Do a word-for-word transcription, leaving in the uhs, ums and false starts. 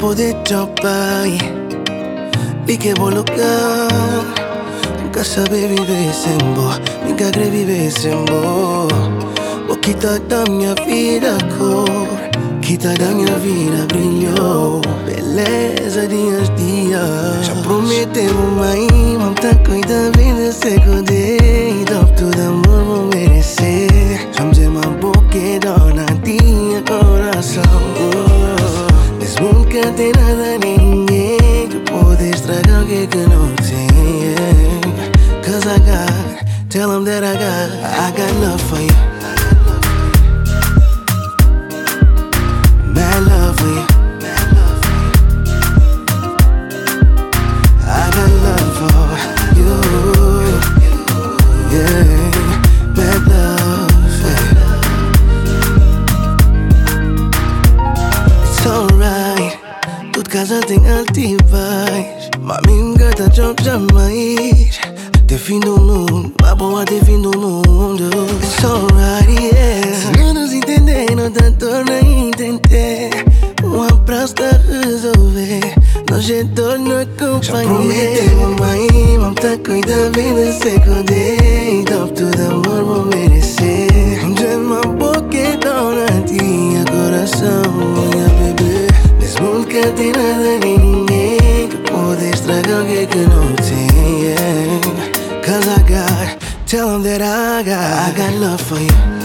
poder topar. Fiquei bom lugar. Nunca saber viver sem bo. Nunca querer viver sem bo. Vou quitar da minha vida a cor. Quitar da minha vida brilhou. Beleza dias dias. Já prometemos mais. Mas tá cuidando vida se cuidei. Todo amor vou merecer. Vamos dizer uma boca dona tinha coração. Nesse mundo que tem nada nem ninguém que pode estragar o que que não tem. Cause I got, tell them that I got, I got love for you. Mad love for you. I got love for you. Yeah, mad love for you. It's alright, tudo casa tem altivais. Mami, um gata joga jamais. Até fim do mundo, a boa até fim do mundo. It's alright, yeah. Se não nos entender, não tá torna a entender. Um abraço tá resolver. Nós é dor na companhia. Já prometemos, mãe, vamos tá cuidando, vida se cuidei. Então todo amor vou merecer. Um dia uma boca dona tinha coração, minha bebê. Nesse mundo que tem nada nem ninguém que pode estragar o que que não tem, yeah. Cause I got, tell them that I got, I got love for you.